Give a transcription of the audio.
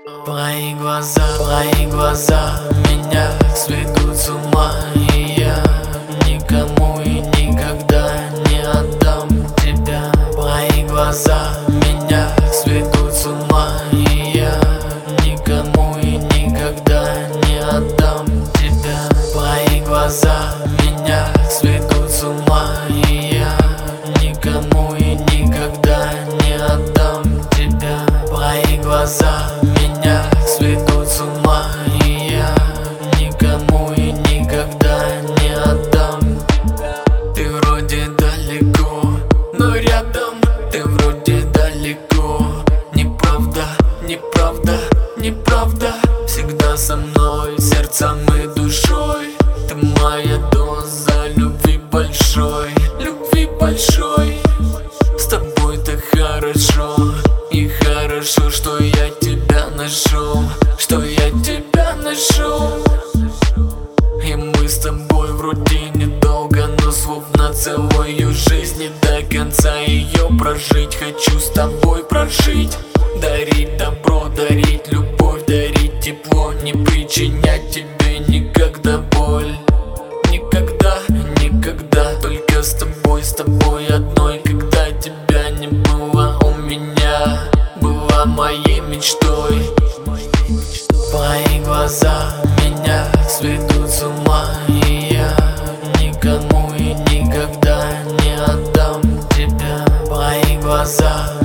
Твои глаза меня сведут с ума, и я никому и никогда не отдам тебя. Твои глаза меня сведут с ума, и я никому и никогда не отдам тебя. Твои глаза меня сведут с ума, и я никому и никогда не отдам тебя. Твои глаза меня сведут с ума, и я никому и никогда не отдам. Ты вроде далеко, но рядом. Ты вроде далеко. Неправда, неправда, неправда. Всегда со мной, сердцем и душой. Ты моя доза любви большой, любви большой. С тобой так хорошо, и хорошо, что я тебя нашел, что я тебя нашел. И мы с тобой вроде недолго, но словно целую жизнь. Не до конца ее прожить, хочу с тобой прожить. Дарить добро, дарить любовь, дарить тепло. Не причинять тебе никогда боль. Никогда, никогда. Только с тобой одной. Когда тебя не было у меня, была моей мечтой. Твои глаза меня сведут с ума, и я никому и никогда не отдам тебя. Твои глаза